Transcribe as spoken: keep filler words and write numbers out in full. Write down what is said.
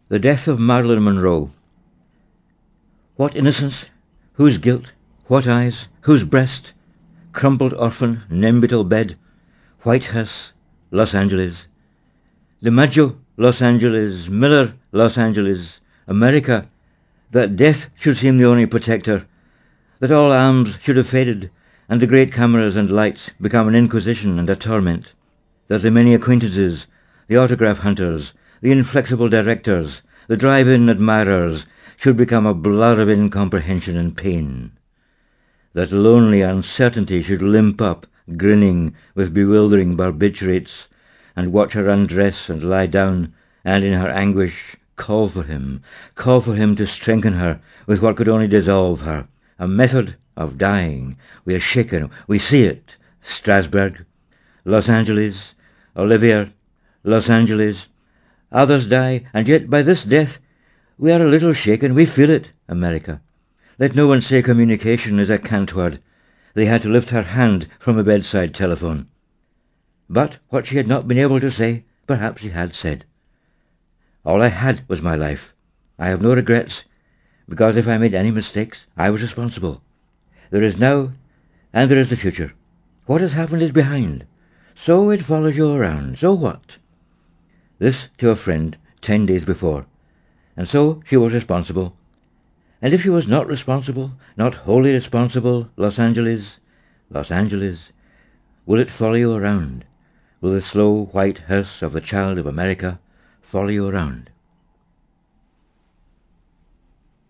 The death of Marilyn Monroe. What innocence, whose guilt, what eyes, whose breast, crumpled orphan, nimbital bed, White House, Los Angeles, DiMaggio, Los Angeles, Miller, Los Angeles, America, that death should seem the only protector, that all arms should have faded, and the great cameras and lights become an inquisition and a torment, that the many acquaintances, the autograph hunters, the inflexible directors, the drive-in admirers should become a blur of incomprehension and pain, that lonely uncertainty should limp up, grinning with bewildering barbiturates, and watch her undress and lie down, and in her anguish call for him, call for him to strengthen her with what could only dissolve her, a method of dying. We are shaken, we see it. Strasbourg, Los Angeles, Olivier, Los Angeles. Others die, and yet by this death we are a little shaken, we feel it. America. Let no one say communication is a cant word. They had to lift her hand from a bedside telephone. But what she had not been able to say, perhaps she had said. All I had was my life. I have no regrets, because if I made any mistakes, I was responsible. There is now, and there is the future. What has happened is behind. So it follows you around. So what? This to a friend ten days before. And so she was responsible. And if she was not responsible, not wholly responsible, Los Angeles, Los Angeles, will it follow you around? Will the slow white hearse of the child of America follow you around?